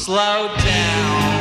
slow down.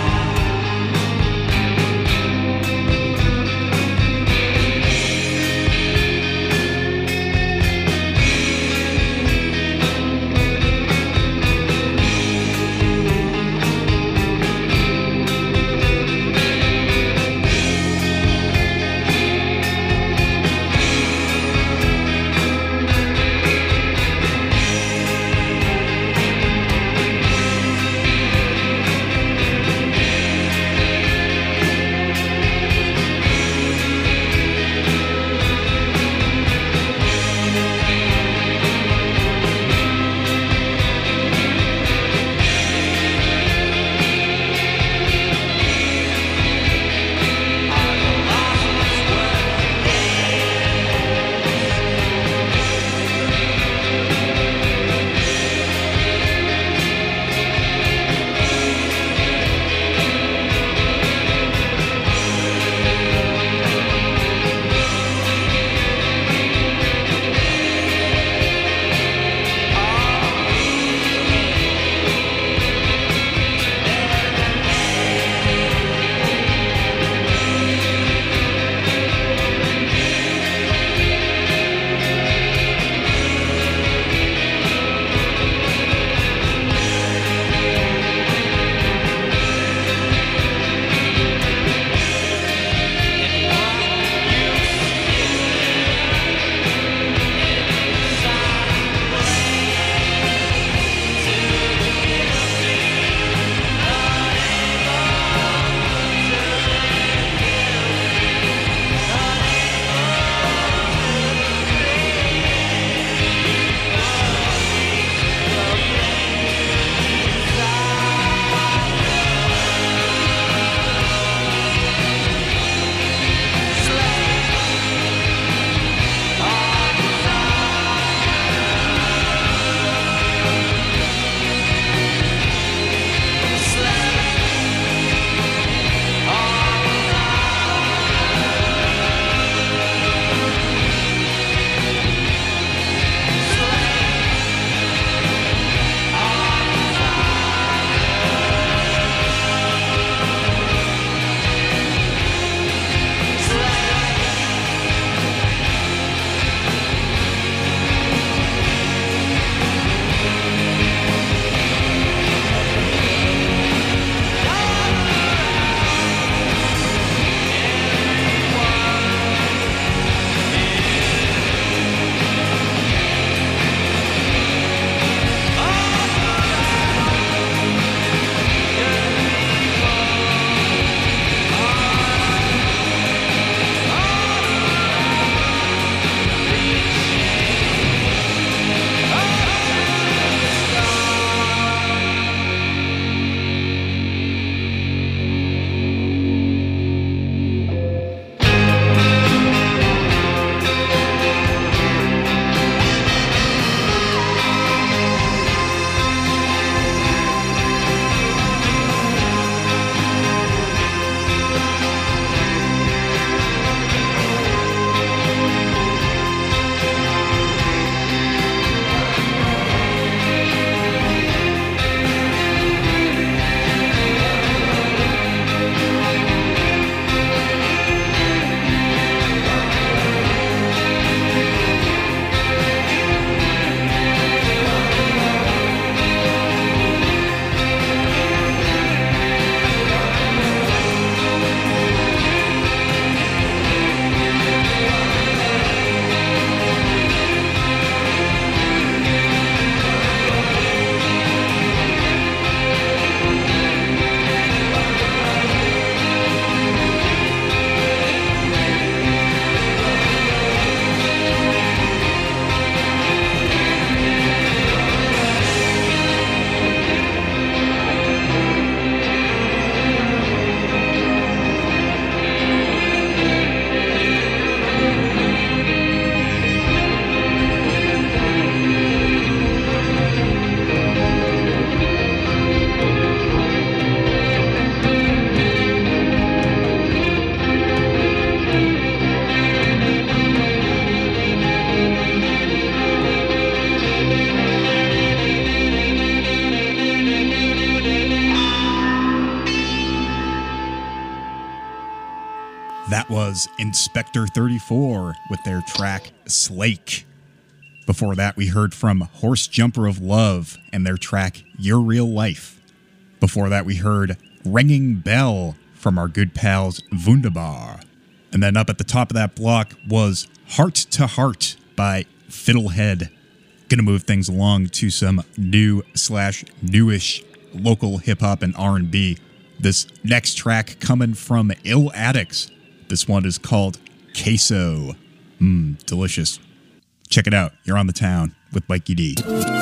That was Inspector 34 with their track Slake. Before that, we heard from Horse Jumper of Love and their track Your Real Life. Before that, we heard Ringing Bell from our good pals Wunderbar. And then up at the top of that block was Heart to Heart by Fiddlehead. Gonna move things along to some new/newish local hip-hop and R&B. This next track coming from Ill Addicts. This one is called Queso. Delicious. Check it out. You're on the town with Mikey D.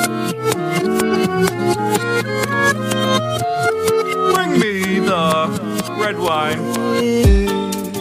Bring me the red wine.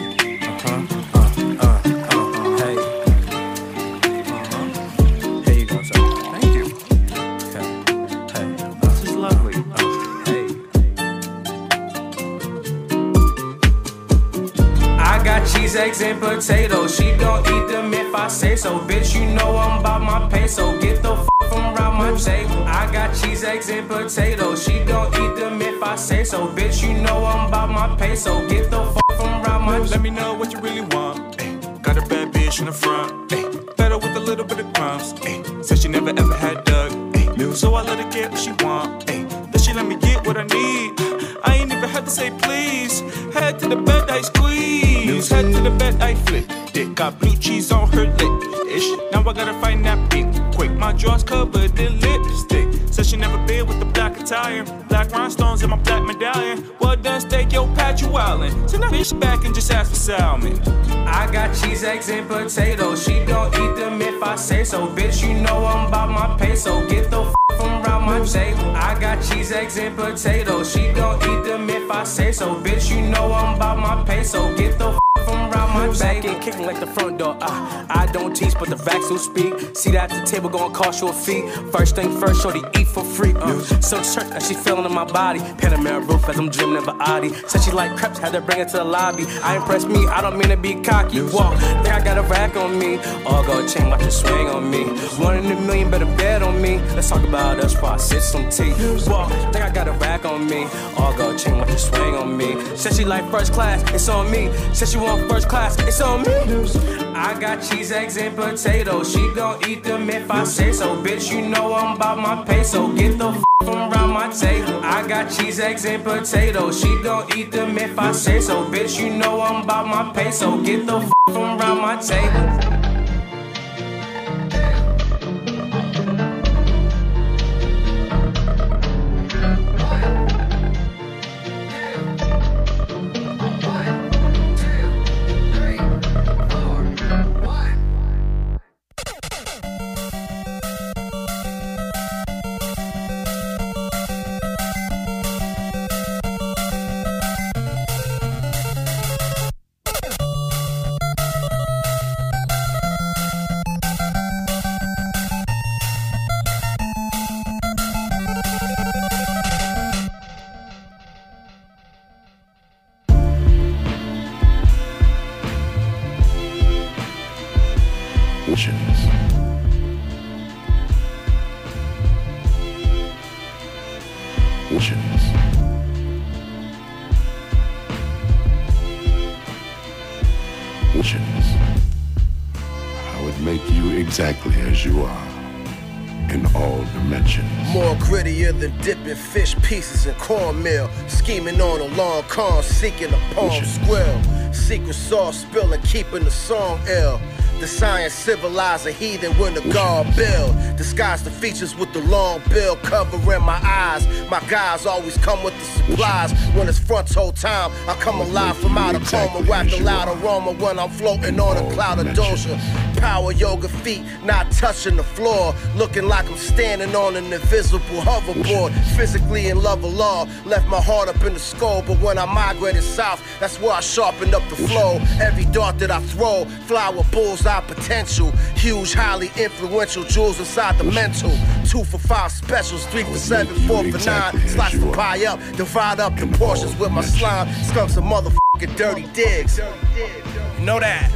Cheese, eggs, and potatoes. She don't eat them if I say so. Bitch, you know I'm about my peso. Get the f from around my table. I got cheese, eggs, and potatoes. She don't eat them if I say so. Bitch, you know I'm about my peso. Get the f from around my table. Let me know what you really want. Ay, got a bad bitch in the front. Ay, better with a little bit of crumbs. Ay, said she never ever had Doug. Ay, so I let her get what she want. Ay, then she let me get what I need. I ain't even had to say please. Head to the bed, I squeeze. Head to the bed, I flip. Dick got blue cheese on her lip-ish. Now I gotta find that pink quick. My drawers covered in lipstick. Said she never been with the black attire. Black rhinestones in my black medallion. Well done, steak, yo, Pat, you wildin'. Send that bitch back and just ask for salmon. I got cheese, eggs, and potatoes. She don't eat them if I say so. Bitch, you know I'm about my peso. Get the f from around my table. I got cheese, eggs, and potatoes. She don't eat them if I say so. Bitch, you know I'm about my peso. Get the f from around my table. Back in kicking like the front door. I don't teach, but the facts will speak. See that at the table gonna cost you a fee. First thing first, shorty eat for free. So church, now she feeling in my body. Panamera roof as I'm dreaming of an Audi. Said she like crepes, had to bring it to the lobby. I impress me, I don't mean to be cocky. Walk, think I got a rack on me. All gold chain, watch it swing on me. 1 in a million, better bet on me. Let's talk about us while I sip some tea. Walk, think I got a rack on me. All gold chain, watch it swing on me. Said she like first class, it's on me. Said she want first class, it's on me. I got cheese, eggs, and potatoes. She don't eat them if I say so. Bitch, you know I'm about my peso. Get the f from around my table. I got cheese, eggs, and potatoes. She don't eat them if I say so. Bitch, you know I'm about my peso. Get the f from around my table. I would make you exactly as you are in all dimensions. More grittier than dipping fish pieces in cornmeal. Scheming on a long con, seeking a palm squill. Secret sauce spilling, keeping the song ill. The science civilized a heathen when the guard build. Disguise the features with the long bill covering my eyes. My guys always come with the supplies. When it's front whole time, I come alive from out of coma. Wrap the loud aroma when I'm floating on a cloud of doja. Power yoga feet, not touching the floor. Looking like I'm standing on an invisible hoverboard. Physically in love of law, left my heart up in the skull. But when I migrated south, that's where I sharpened up the flow. Every dart that I throw, fly with bullseye potential. Huge, highly influential jewels inside the mental. 2 for 5 specials, 3 for 7, 4 for 9. Slice the pie up, divide up the portions with my slime. Skunks and motherfucking dirty digs. You know that?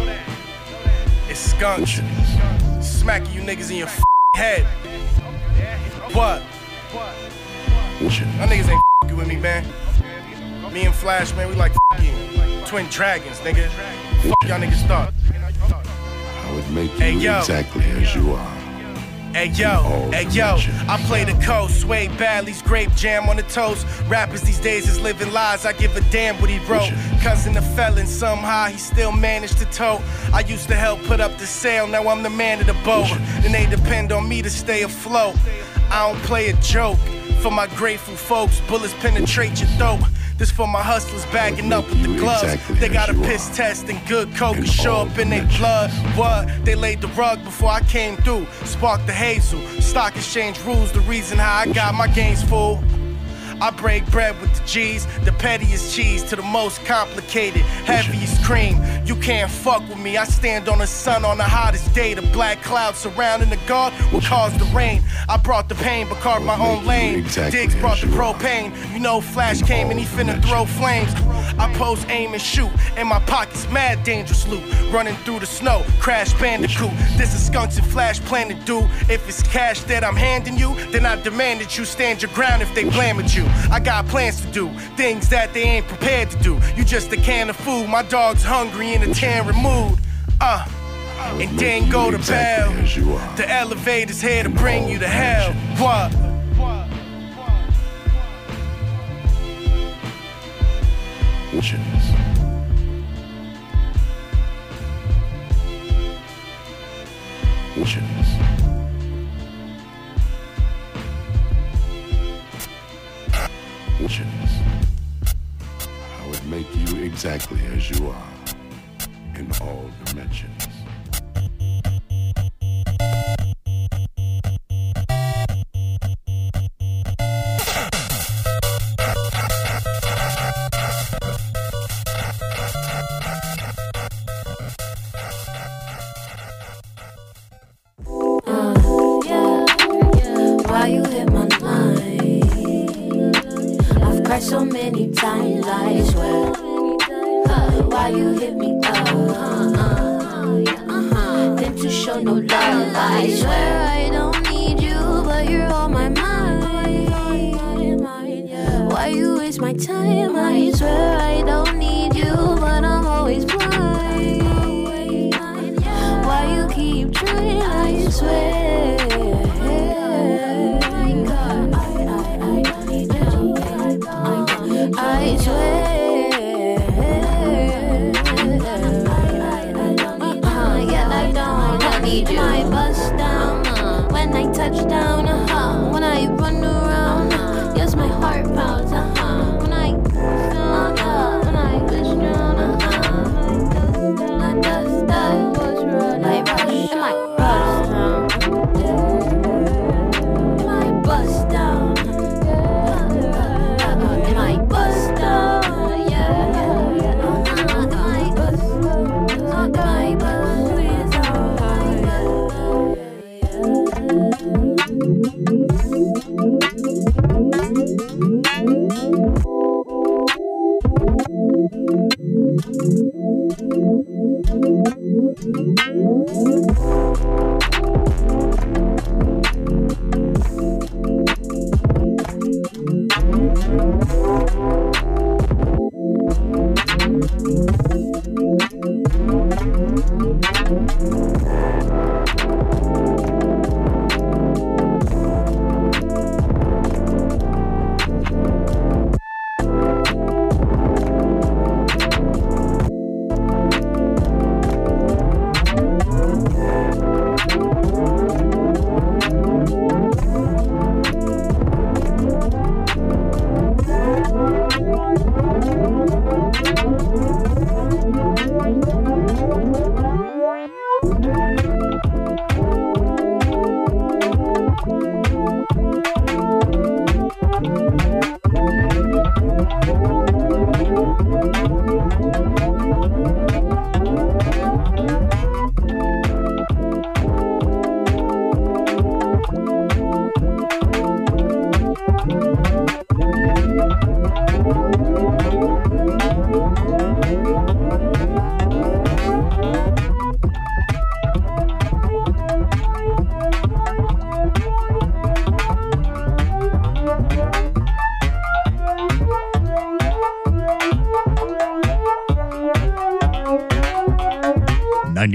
It's skunks. Smacking you niggas in your head. What? Y'all niggas ain't with me, man. Me and Flash, man, we like f***ing twin dragons, nigga. Fuck y'all niggas thought. I would make you exactly as you are. Hey yo, I play the coast, Sway Badley's grape jam on the toast. Rappers these days is living lies, I give a damn what he wrote. Cousin a felon, somehow he still managed to tote. I used to help put up the sail, now I'm the man of the boat. And they depend on me to stay afloat. I don't play a joke. For my grateful folks, bullets penetrate your throat. This for my hustlers bagging up with the gloves. Exactly they got a piss test and good coke and show up in their blood. What? They laid the rug before I came through. Sparked the hazel. Stock exchange rules, the reason how I got my gains full. I break bread with the G's, the pettiest cheese to the most complicated, heaviest cream. You can't fuck with me, I stand on the sun on the hottest day. The black clouds surrounding the guard will cause the rain. I brought the pain but carved my own lane. Diggs brought the propane, you know Flash came and he finna throw flames. I pose, aim and shoot, in my pockets mad dangerous loot. Running through the snow, Crash Bandicoot. This is Skunks and Flash plan to do. If it's cash that I'm handing you, then I demand that you stand your ground if they blame at you. I got plans to do, things that they ain't prepared to do. You just a can of food, my dog's hungry in a tearing mood. And then go to bell. The elevator's here to bring you to hell. What? I would make you exactly as you are in all dimensions. Why you hit my line? I've cried so many times, I swear. Why you hit me up? Then to show no love, I swear I don't need you, but you're on my mind. Why you waste my time? I swear I don't need you, but I'm always blind. Why you keep trying? I swear. I swear. I bust down when I touch down, when I run around, yes, my heart pounds, when I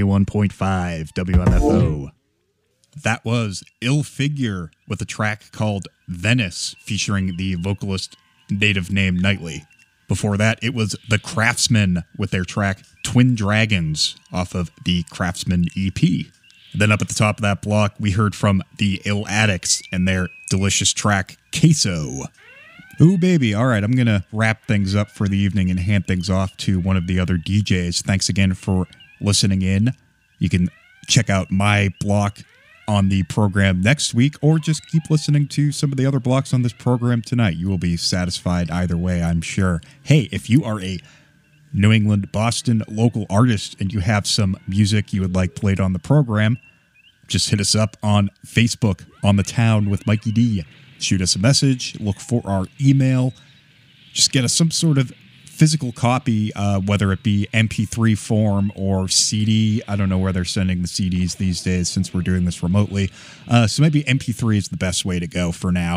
101.5 WMFO. That was Ill Figure with a track called Venice featuring the vocalist native name Nightly. Before that, it was The Craftsmen with their track Twin Dragons off of the Craftsmen EP. Then up at the top of that block, we heard from the Ill Addicts and their delicious track Queso. Ooh, baby. All right, I'm going to wrap things up for the evening and hand things off to one of the other DJs. Thanks again for listening in. You can check out my block on the program next week, or just keep listening to some of the other blocks on this program tonight. You will be satisfied either way, I'm sure. Hey, if you are a New England, Boston local artist and you have some music you would like played on the program, just hit us up on Facebook, On the Town with Mikey D. Shoot us a message, look for our email, just get us some sort of physical copy, whether it be MP3 form or CD. I don't know where they're sending the CDs these days since we're doing this remotely. So maybe MP3 is the best way to go for now.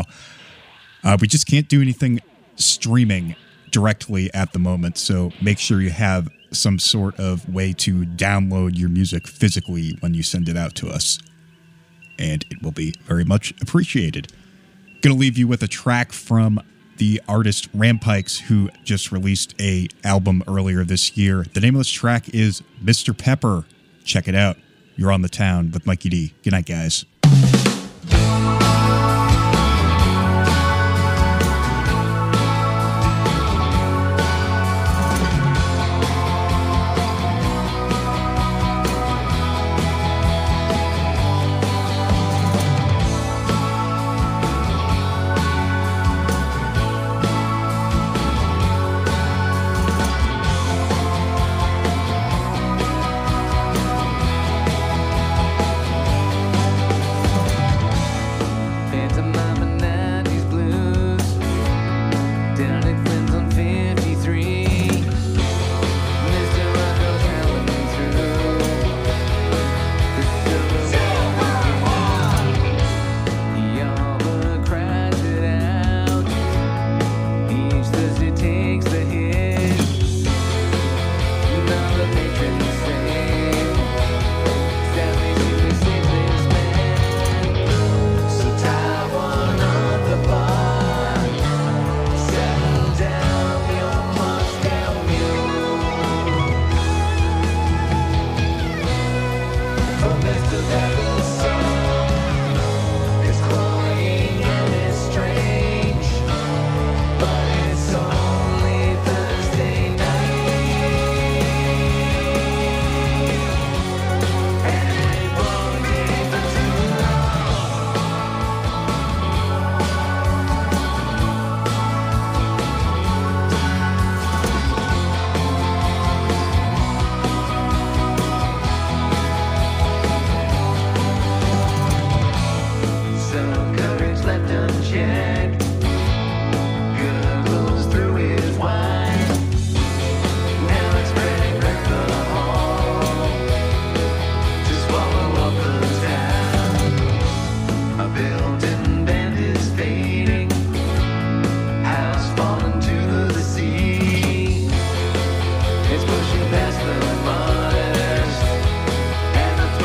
We just can't do anything streaming directly at the moment, so make sure you have some sort of way to download your music physically when you send it out to us. And it will be very much appreciated. Gonna leave you with a track from the artist Rampikes, who just released a album earlier this year. The name of this track is Mr. Pepper. Check it out. You're on the Town with Mikey D. Good night, guys.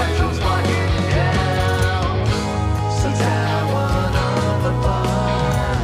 Taiwan on the bar.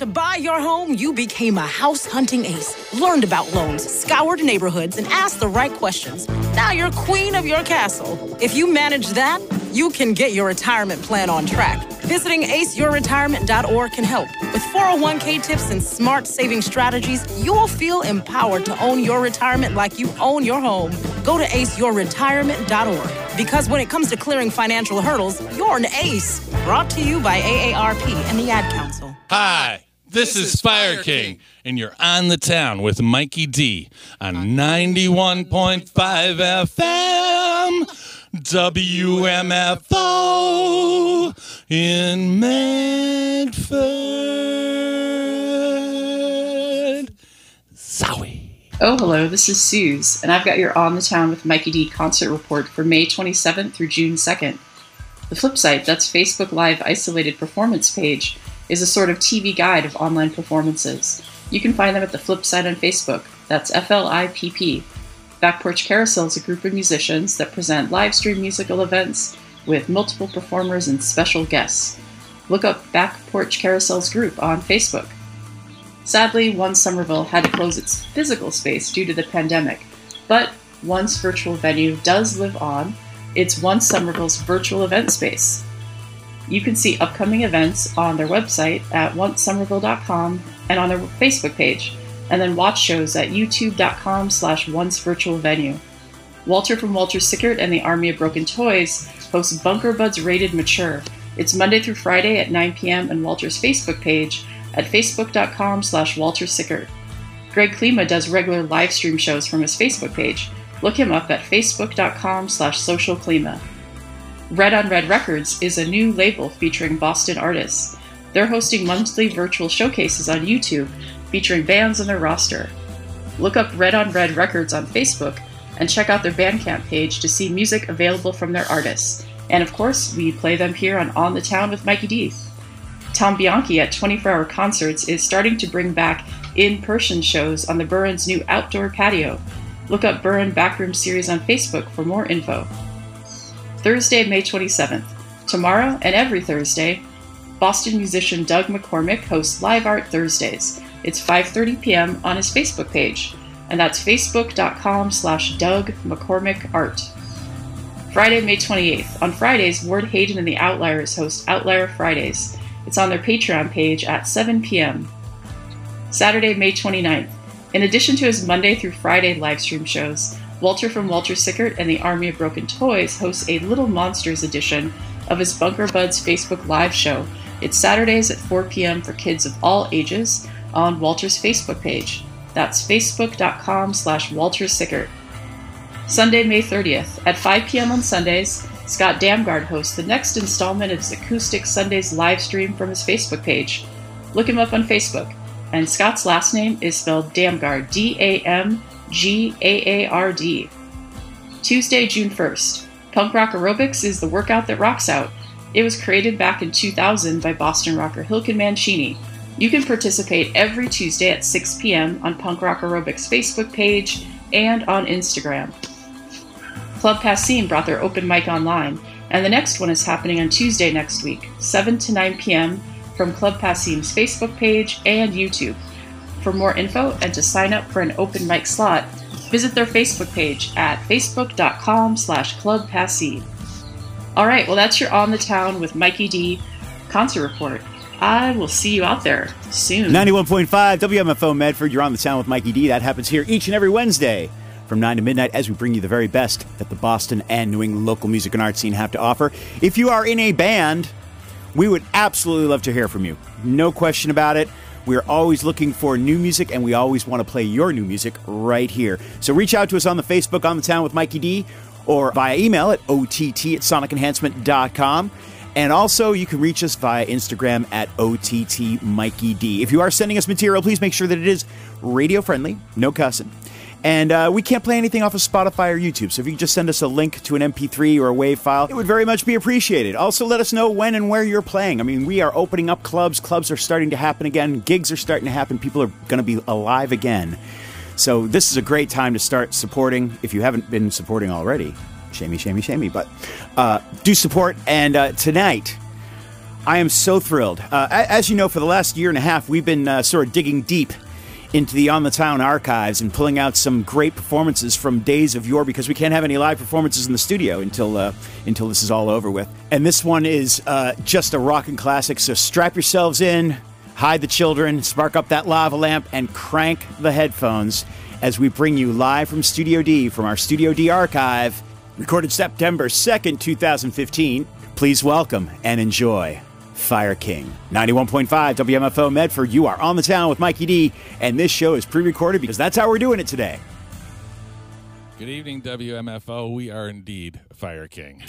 To buy your home, you became a house hunting ace. Learned about loans, scoured neighborhoods, and asked the right questions. Now you're queen of your castle. If you manage that, you can get your retirement plan on track. Visiting aceyourretirement.org can help. With 401k tips and smart saving strategies, you'll feel empowered to own your retirement like you own your home. Go to aceyourretirement.org. Because when it comes to clearing financial hurdles, you're an ace. Brought to you by AARP and the Ad Council. Hi, this is Fire King, and you're on the town with Mikey D on 91.5 FM. WMFO in Medford. Zowie. Oh, hello, this is Suze, and I've got your On the Town with Mikey D concert report for May 27th through June 2nd. The Flipsite, that's Facebook Live Isolated Performance page, is a sort of TV guide of online performances. You can find them at the Flipsite on Facebook. That's FLIPP. Back Porch Carousel is a group of musicians that present live stream musical events with multiple performers and special guests. Look up Back Porch Carousel's group on Facebook. Sadly, Once Somerville had to close its physical space due to the pandemic, but Once virtual venue does live on. It's Once Somerville's virtual event space. You can see upcoming events on their website at oncesomerville.com and on their Facebook page, and then watch shows at youtube.com/oncevirtualvenue. Walter from Walter Sickert and the Army of Broken Toys hosts Bunker Buds Rated Mature. It's Monday through Friday at 9 p.m. on Walter's Facebook page at facebook.com/Walter Sickert. Greg Klima does regular live stream shows from his Facebook page. Look him up at facebook.com/socialklima. Red on Red Records is a new label featuring Boston artists. They're hosting monthly virtual showcases on YouTube featuring bands on their roster. Look up Red on Red Records on Facebook and check out their Bandcamp page to see music available from their artists. And of course, we play them here on the Town with Mikey D. Tom Bianchi at 24 Hour Concerts is starting to bring back in-person shows on the Burren's new outdoor patio. Look up Burren Backroom Series on Facebook for more info. Thursday, May 27th. Tomorrow and every Thursday, Boston musician Doug McCormick hosts Live Art Thursdays. It's 5:30 p.m. on his Facebook page, and that's facebook.com/Doug McCormick Art. Friday, May 28th. On Fridays, Ward Hayden and the Outliers host Outlier Fridays. It's on their Patreon page at 7 p.m. Saturday, May 29th. In addition to his Monday through Friday live stream shows, Walter from Walter Sickert and the Army of Broken Toys hosts a Little Monsters edition of his Bunker Buds Facebook Live show. It's Saturdays at 4 p.m. for kids of all ages on Walter's Facebook page. That's facebook.com/Walter Sickert. Sunday, May 30th. At 5 p.m. on Sundays, Scott Damgard hosts the next installment of his Acoustic Sundays live stream from his Facebook page. Look him up on Facebook. And Scott's last name is spelled Damgard, D-A-M-G-A-A-R-D. Tuesday, June 1st. Punk Rock Aerobics is the workout that rocks out. It was created back in 2000 by Boston rocker Hilken Mancini. You can participate every Tuesday at 6 p.m. on Punk Rock Aerobics' Facebook page and on Instagram. Club Passim brought their open mic online, and the next one is happening on Tuesday next week, 7 to 9 p.m. from Club Passim's Facebook page and YouTube. For more info and to sign up for an open mic slot, visit their Facebook page at facebook.com/Club Passim. All right, well, that's your On the Town with Mikey D concert report. I will see you out there soon. 91.5 WMFO Medford, you're On the Town with Mikey D. That happens here each and every Wednesday from 9 to midnight as we bring you the very best that the Boston and New England local music and art scene have to offer. If you are in a band, we would absolutely love to hear from you. No question about it. We're always looking for new music, and we always want to play your new music right here. So reach out to us on the Facebook On the Town with Mikey D, or via email at ott@sonicenhancement.com. And also, you can reach us via Instagram at OTTMikeyD. If you are sending us material, please make sure that it is radio-friendly, no cussing. And we can't play anything off of Spotify or YouTube, so if you can just send us a link to an MP3 or a WAV file, it would very much be appreciated. Also, let us know when and where you're playing. I mean, we are opening up clubs. Clubs are starting to happen again. Gigs are starting to happen. People are going to be alive again. So this is a great time to start supporting. If you haven't been supporting already, shamey, but do support. And tonight, I am so thrilled. As you know, for the last year and a half, we've been sort of digging deep into the On the Town archives and pulling out some great performances from days of yore, because we can't have any live performances in the studio until this is all over with. And this one is just a rockin' classic, so strap yourselves in, hide the children, spark up that lava lamp, and crank the headphones as we bring you live from Studio D, from our Studio D archive, recorded September 2nd, 2015. Please welcome and enjoy Fire King. 91.5 WMFO Medford, you are on the town with Mikey D, and this show is pre-recorded because that's how we're doing it today. Good evening, WMFO. We are indeed Fire King.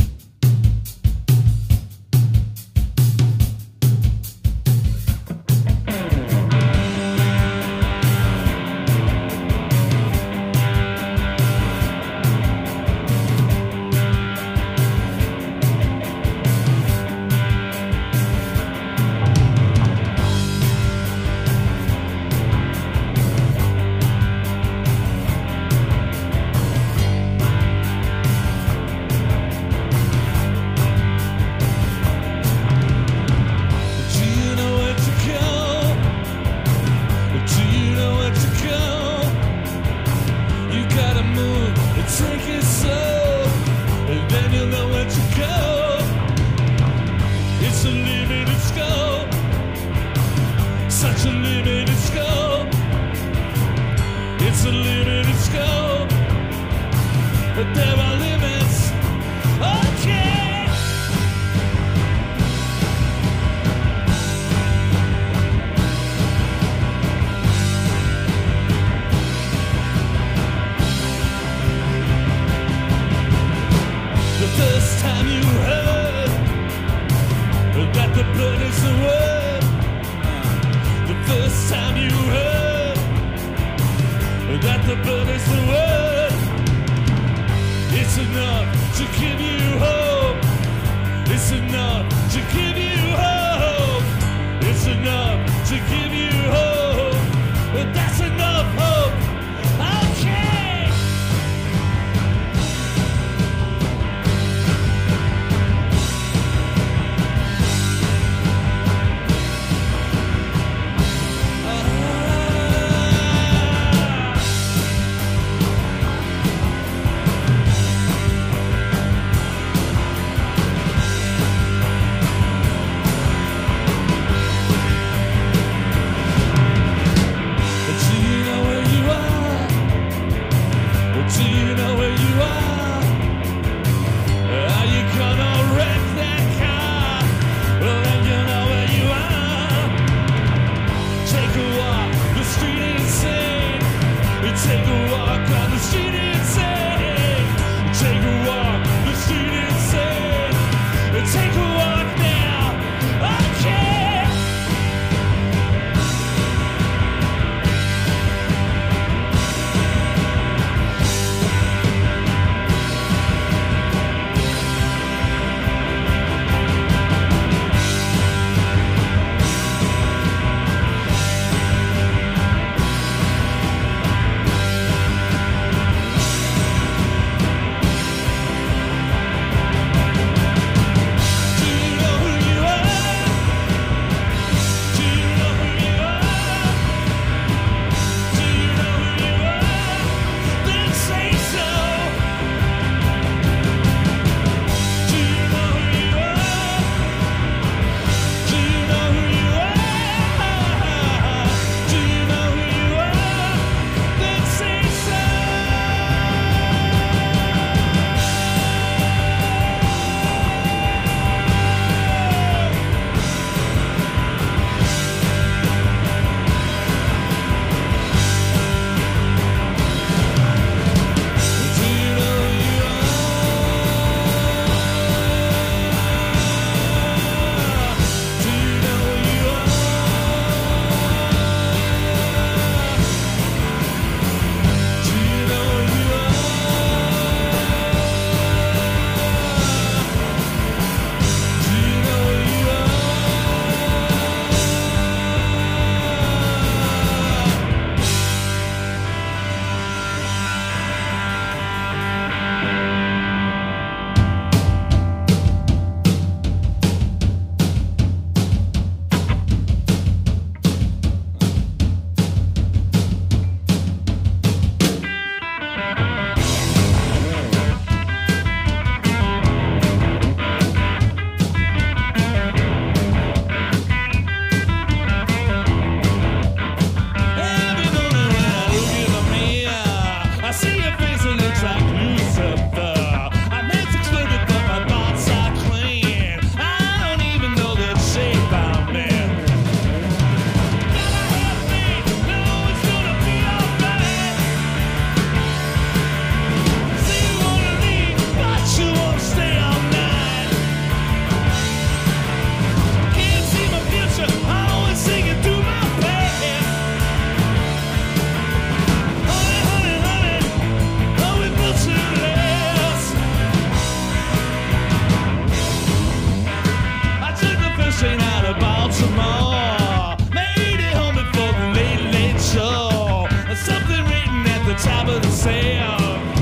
some more. Made it home before the late, late show. Something written at the top of the sale.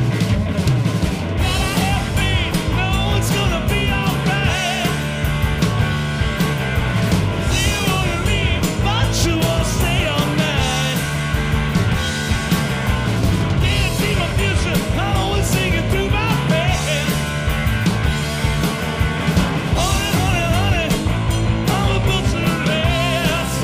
Gotta have faith, know it's gonna be alright. Say you wanna leave, but you wanna stay all night. Can't see my future, I'm always singing through my bed. Honey, honey, honey, I'm a butcher less.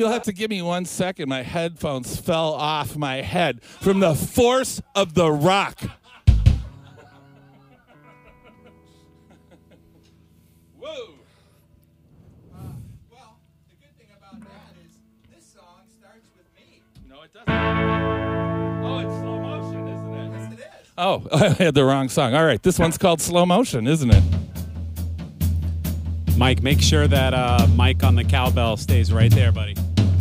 You'll have to give me 1 second. My headphones fell off my head from the force of the rock. Whoa. Well, the good thing about that is this song starts with me. No, it doesn't. Oh, it's slow motion, isn't it? Yes, it is. Oh, I had the wrong song. All right, this one's called Slow Motion, isn't it? Mike, make sure that Mike on the cowbell stays right there, buddy.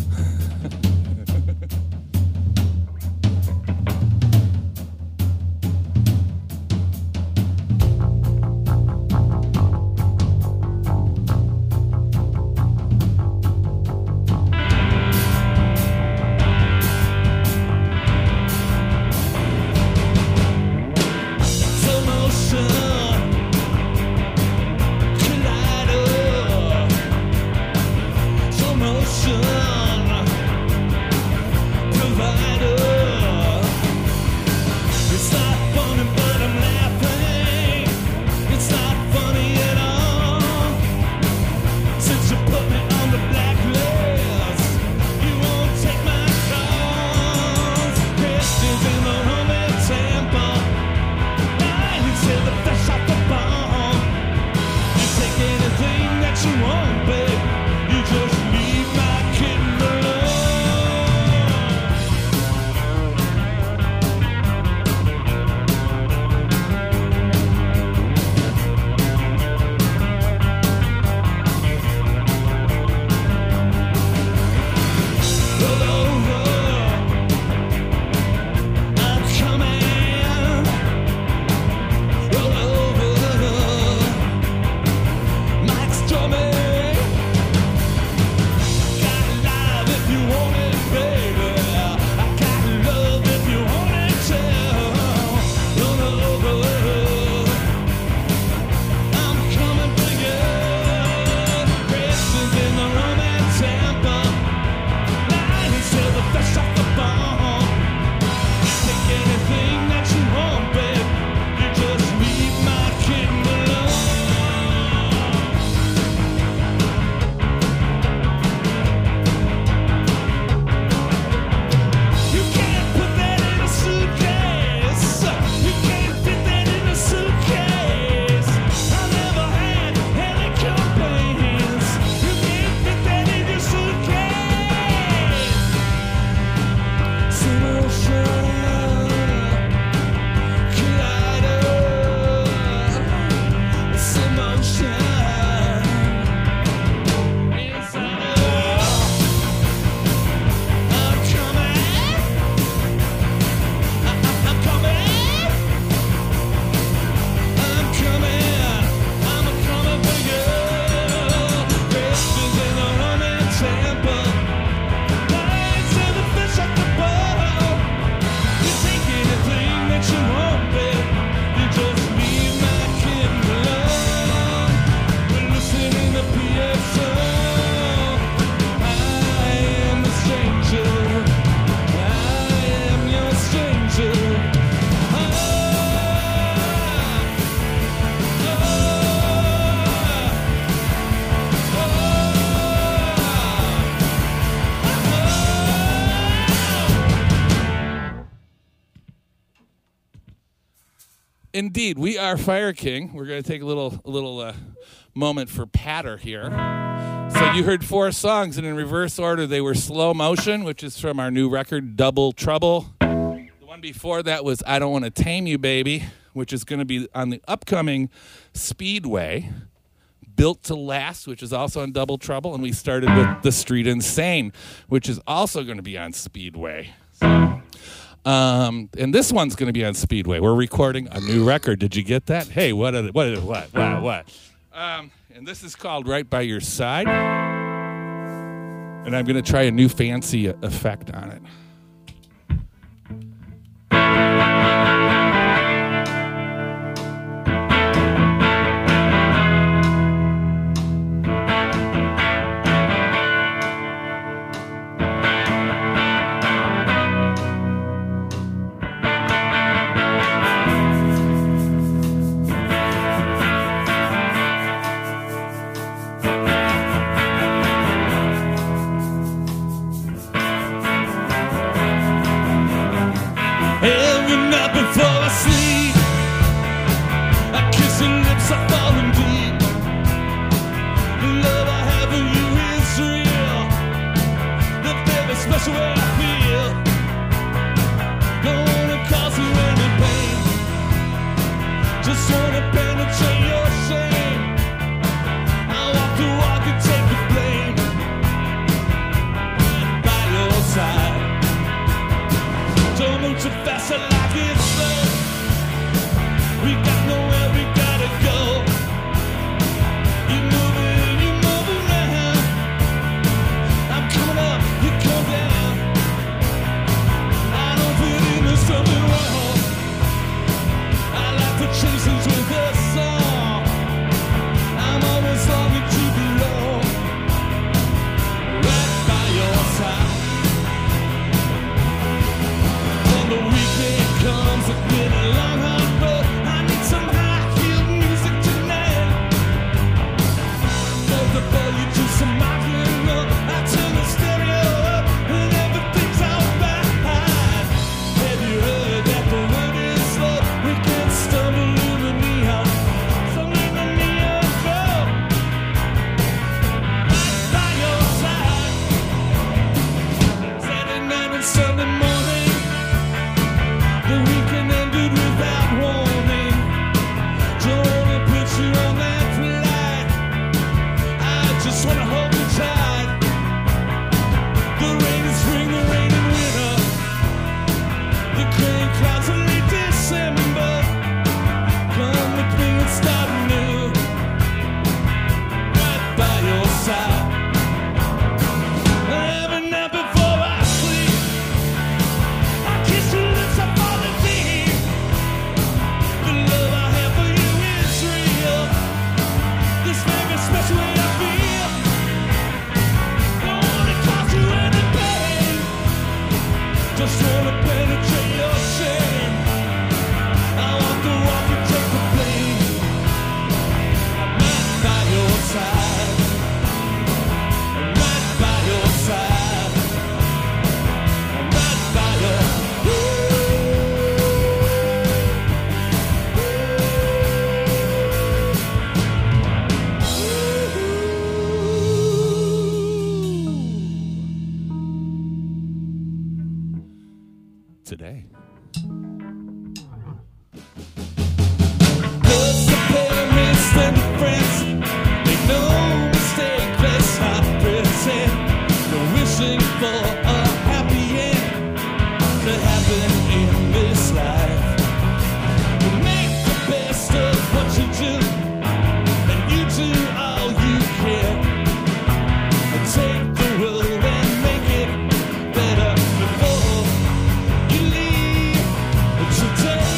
Indeed, we are Fire King. We're going to take a little moment for patter here. So you heard 4 songs, and in reverse order, they were Slow Motion, which is from our new record, Double Trouble. The one before that was I Don't Want to Tame You, Baby, which is going to be on the upcoming Speedway. Built to Last, which is also on Double Trouble, and we started with The Street Insane, which is also going to be on Speedway. And this one's going to be on Speedway. We're recording a new record. Did you get that? Hey, what? And this is called Right By Your Side. And I'm going to try a new fancy effect on it. special way I feel. Don't wanna cause you any pain. Just wanna penetrate your shame. I walk the walk and take the blame. By your side. Don't move too fast, I like it slow. We got nowhere we gotta go. You move around. I'm coming up, you come down. I don't fit in, there's something wrong. I like to chase things with a song. I'm always longing to belong. Right by your side. When the weekend comes, it's been a long, hard road. I need some high-heeled music tonight. Before you do some mocking up, I turn the stereo up and everything's alright. Have you heard that the word is love? We can stumble in the neon, stumble in the neon glow. Right by your side. Saturday night and Sunday morning, the weekend ended without warning. Don't wanna put you on that flight. I just wanna hold you tight. The rain is spring, the rain in winter. The gray clouds in late December. Come with me and start new. Right by your side. Every night before I sleep, I kiss your lips, I fall asleep. The love I have for you is real. This very special way I feel. Don't wanna cause you any pain. Just wanna penetrate your shame. I walk the walk and take the blame. I'm right by your side. I'm right by your side. I'm right by your. Today. Just a pyramids and friends. Make no mistake, let's not pretend. We're wishing for a happy end to happen in this life. We make the best of what you do, and you do all you can. Take the road and make it better before you leave today.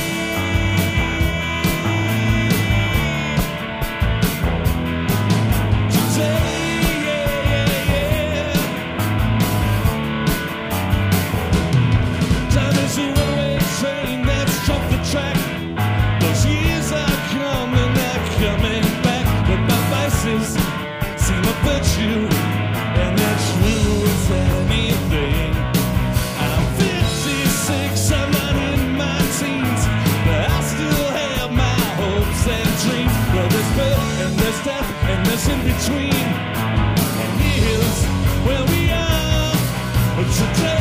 Time is a runaway train that's jumped the track. Those years are coming, they're coming back. But my vices seem a virtue, and they're true as anything. I'm 56, I'm not in my teens, but I still have my hopes and dreams. Well, there's birth and there's death and there's in between. And here's where we are today.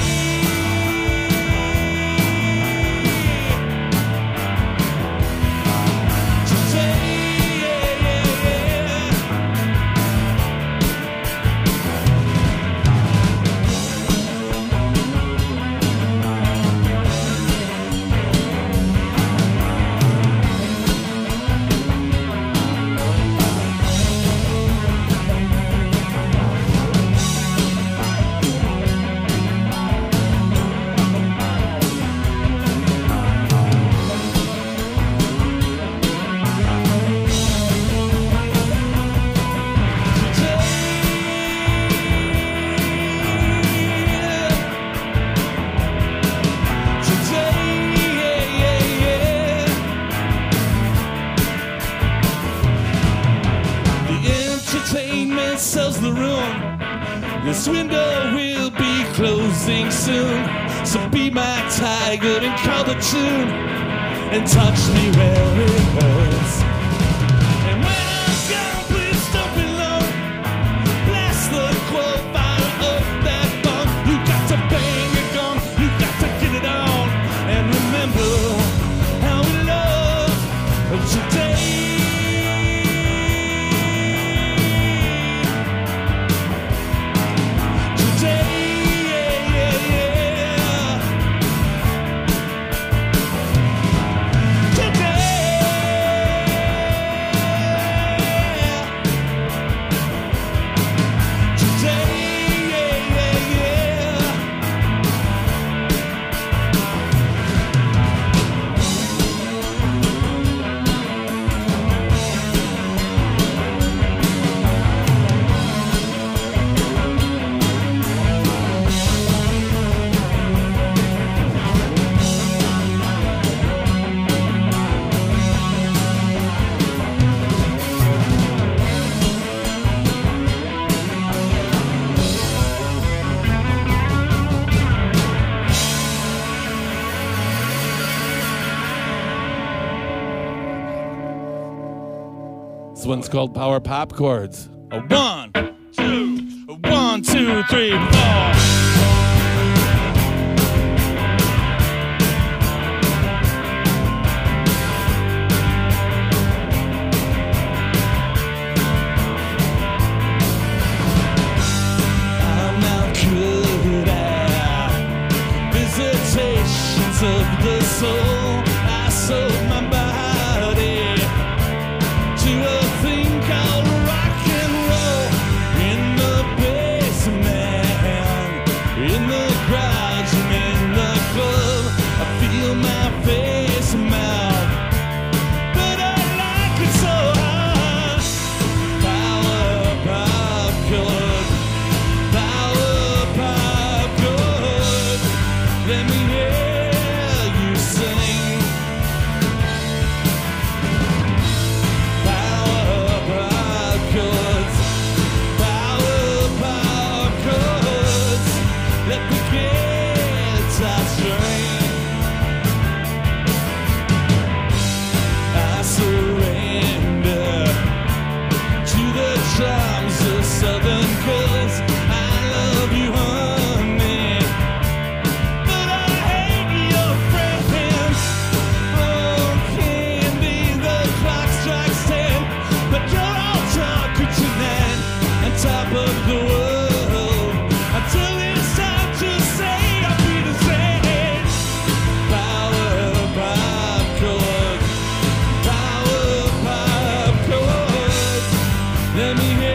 Sells the room. This window will be closing soon. So be my tiger and call the tune and touch me where it hurts. And when I'm gone, please don't be long. Blast the quote fire up that bunk. You got This one's called Power Pop Chords. A 1, 2, 1, 2, 3, 4. Of the soul, I sold my body to a thing called rock and roll. In the basement, in the garage, and in the club, I feel my face and mouth, but I like it so hard. Power pop chord, power pop chord. Let me hear. Southern girls, I love you, honey, but I hate your friends. Oh, candy, the clock strikes 10, but you're all talk tonight, on top of the world, until it's time to say I'll be the same. Power pop chords, power pop chords, let me hear.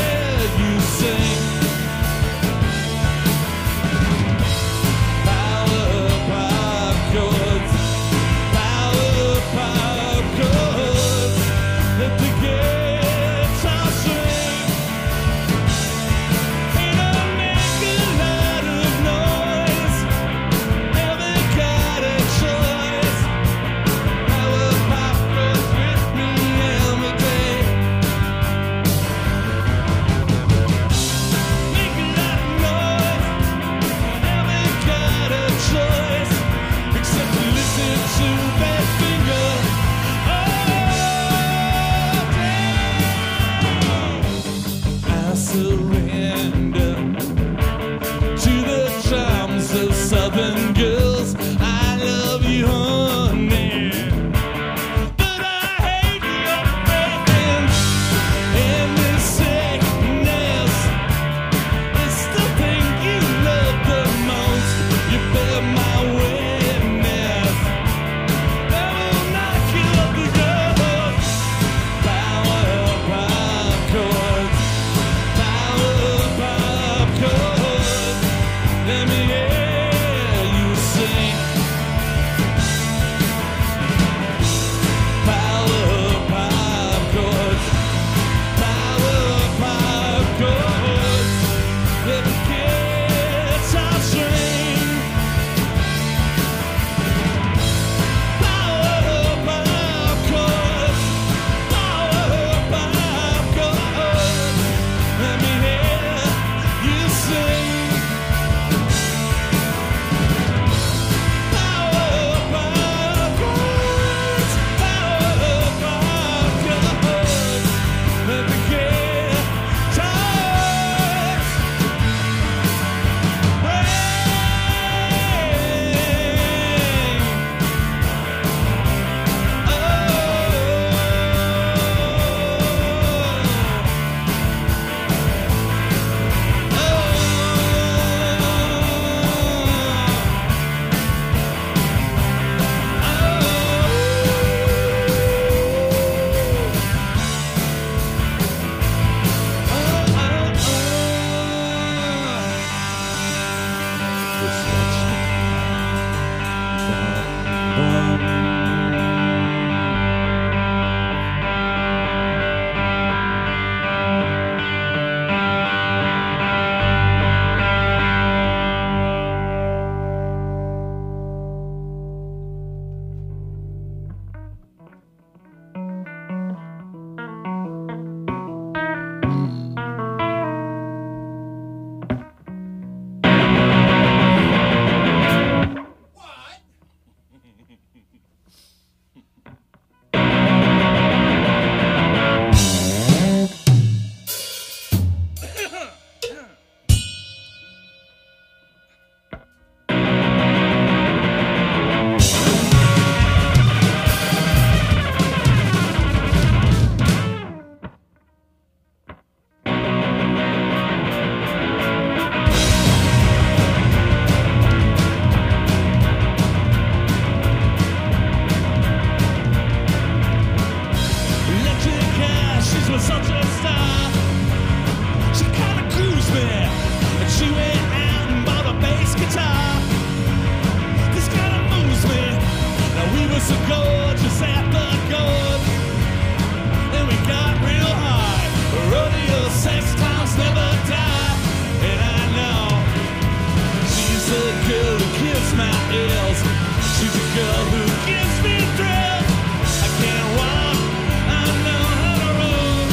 Southern girls, I love you, honey, but I hate your friends. And this sickness is the thing you love the most. You bear my witness, I will not kill the ghost. Power pop chords, power pop chords, let me hear. so gorgeous at the gorge. And we got real high. Rodeo sex times never die. And I know she's a girl who gives my ears. She's a girl who gives me thrills. I can't walk, I know how to run.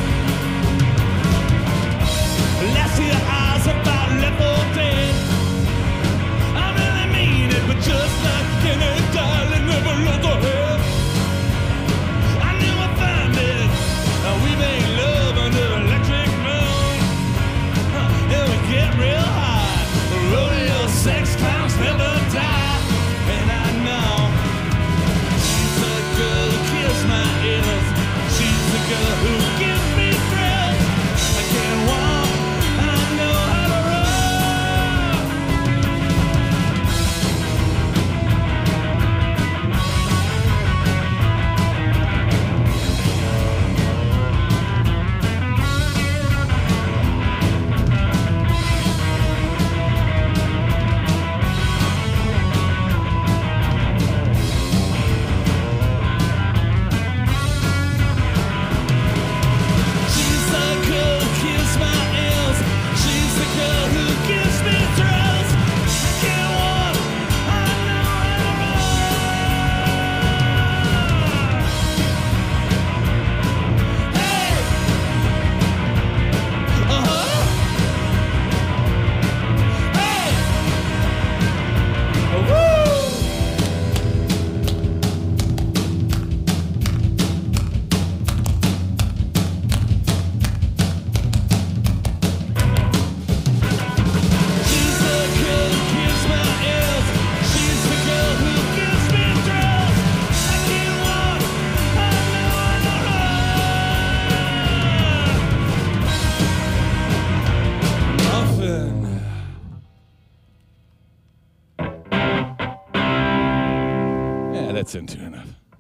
Last year eyes about level dead. I really mean it, but just like any darling, never look ahead. I knew I'd find it. We make love under electric moon. And we get real high. Rodeo sex clowns never die. And I know she's a girl who kills my ears. She's a girl who gives me thrills. I can't walk, I know how to run. She's the girl who kills my ears. She's the girl who gives me thrills. I can't walk, I know how to run. Hey! Hey! Woo! She's the girl who gives my ears. She's the girl who gives me thrills. I can't walk, I know how to run. Muffin. Yeah, that's into enough.